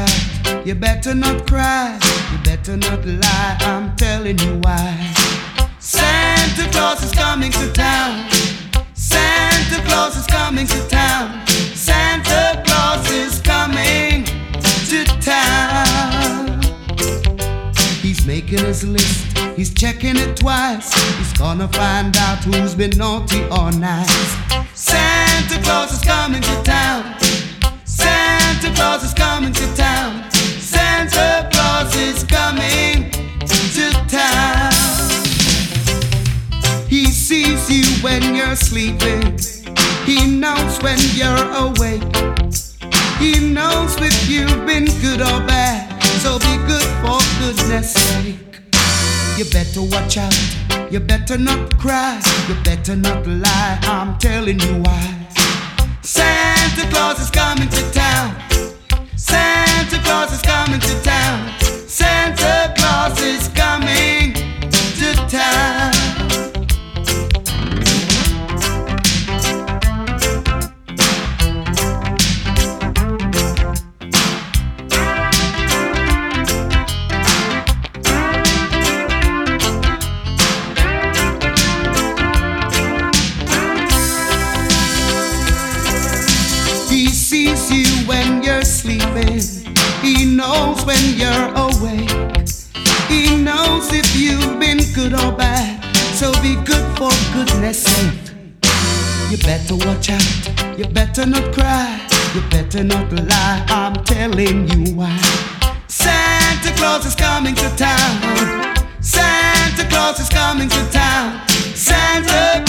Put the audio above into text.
child, you better not cry, you better not lie, I'm telling you why. Santa Claus is coming to town. Santa Claus is coming to town. Santa Claus is coming to town. He's making his list, he's checking it twice. He's gonna find out who's been naughty or nice. Santa Claus is coming to town. Santa Claus is coming to town. Santa Claus is coming to town. He sees you when you're sleeping. He knows when you're awake. He knows if you've been good or bad. So be good for goodness sake. You better watch out. You better not cry. You better not lie. I'm telling you why. Santa Claus is coming to town. Santa Claus is coming to town. Santa Claus is coming to town. He sees you when you're sleeping. He knows when you're awake. He knows if you've been good or bad. So be good for goodness sake. You better watch out. You better not cry. You better not lie. I'm telling you why. Santa Claus is coming to town. Santa Claus is coming to town. Santa